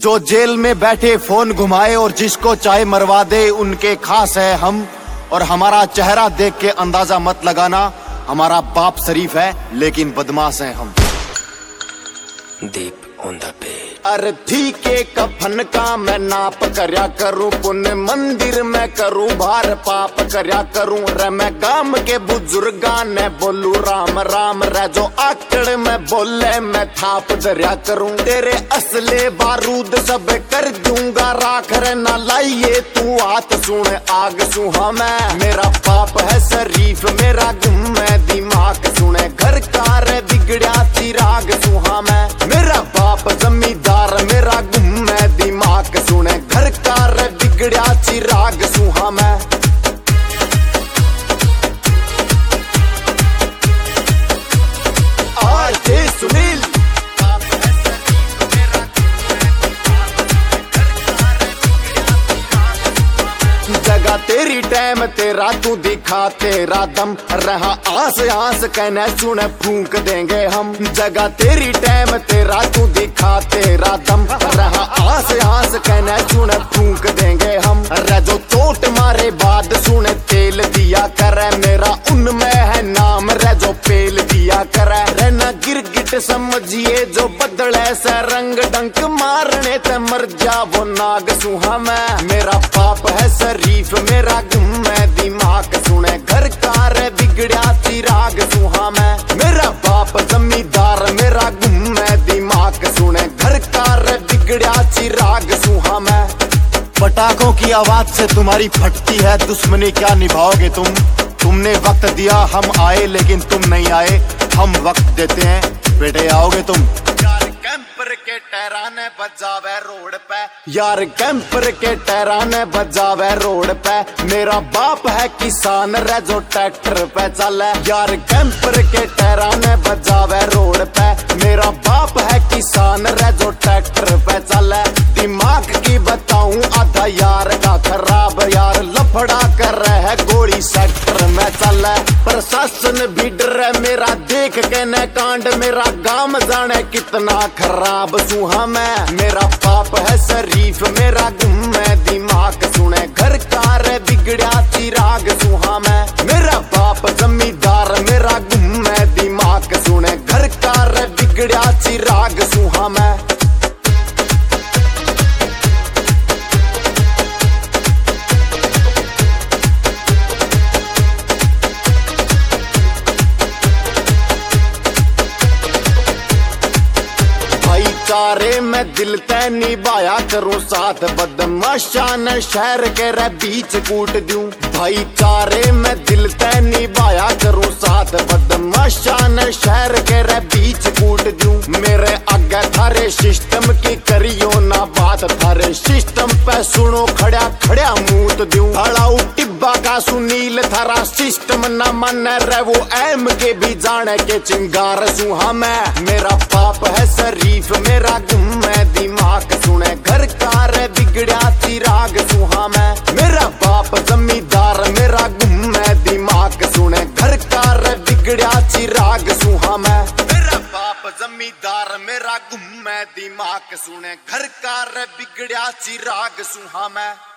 जो जेल में बैठे फोन घुमाए और जिसको चाहे मरवा दे, उनके खास है हम। और हमारा चेहरा देख के अंदाजा मत लगाना, हमारा बाप शरीफ है लेकिन बदमाश है हम। दीप ऑन द पेज। अरे ठीक है, कफन का मैं नाप करया करूं, पुण्य मंदिर में करूं, भार पाप करया करूं। रे मैं गाम के बुजुर्गा ने बोलू राम राम, रे जो आकड़ में बोले मैं थाप दरिया करूं। तेरे असले बारूद सब कर दूंगा राख, रे ना लाइए तू आत सुन आग सुहा मैं। मेरा बाप है शरीफ, मेरा गुम है दिमाग सुने, घर का रे बिगड़या चिराग सुहा मैं। मेरा बाप जमींदार, मेरा गुम है दिमाग सुने, घर का रे बिगड़या चिराग सुहा मैं। आरजे सुनील जगह तेरी टाइम तेरा तू दिखा तेरा दम, रहा आस आस कहने सुने फूंक देंगे हम। जगह तेरी टाइम तेरा तू दिखा तेरा दम, रहा आस आस कहने सुने फूंक देंगे हम। रे जो चोट मारे बाद सुने तेल दिया करे, मेरा उनमें है नाम रे जो पेल दिया करे। रे न गिरगिट समझिए जो बदले से रंग, डंक मारने ते मर जा वो नाग सुहा मैं। मेरा बाप है शरीफ, मेरा गुम है दिमाग सुने, घर का रे बिगड़या चिराग सुहा मैं। मेरा बाप जमींदार, मेरा गुम है दिमाग सुने, घर का रे बिगड़या चिराग सुहा मैं। पटाखों की आवाज से तुम्हारी फटती है दुश्मनी, क्या निभाओगे तुम? तुमने वक्त दिया हम आए लेकिन तुम नहीं आए, हम वक्त देते हैं बेटे आओगे तुम। यार कैंपर के टहराने बजावे रोड पे, यार कैंपर के टहराने बजावे रोड पे। मेरा बाप है किसान रे जो ट्रैक्टर पे चले, यार कैंपर के टहराने बजावे रोड पे। मेरा बाप है किसान रे जो ट्रैक्टर पे चले। दिमाग की बताऊं आधा यार का खराब, यार लफड़ा कर रहे है गोली सेक्टर में चले। प्रशासन भी डरे मेरा देख के न कांड, मेरा गांव जाने कितना खराब सुहा मैं। मेरा बाप है शरीफ, मेरा गुम है दिमाग सुने, घर का रे बिगड़या चिराग सुहा मैं। मेरा बाप जमींदार, मेरा गुम है दिमाग सुने, घर का रे बिगड़या चिराग सुहा मैं। भाईचारे में दिल तय निभाया करूं साथ, बदमाशा न शहर के रे बीच कूट दूं। भाईचारे में दिल तय निभाया करूं साथ, बदमाशा न शहर के रे बीच कूट दूं। मेरे आगे थारे सिस्टम की करियो ना बात, थारे सिस्टम पे सुनो खड़ा खड़ा मूत दूं। हड़ाऊ टिब्बा का सुनील थारा सिस्टम ना मन रे, वो एम के भी जाने के चिंगार सुहा मैं। मेरा बाप है शरीफ, मेरा गुम है दिमाग सुने, घर का रे बिगड़या चिराग सुहा मैं। मेरा बाप जमींदार, मेरा गुम है दिमाग सुने, घर का रे बिगड़या चिराग सुहा मैं। मेरा बाप जमींदार, मेरा गुम है दिमाग सुने, घर का रे बिगड़या चिराग सुहा मैं।